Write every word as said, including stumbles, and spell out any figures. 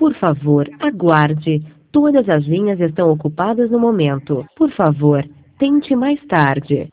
Por favor, aguarde. Todas as linhas estão ocupadas no momento. Por favor, tente mais tarde.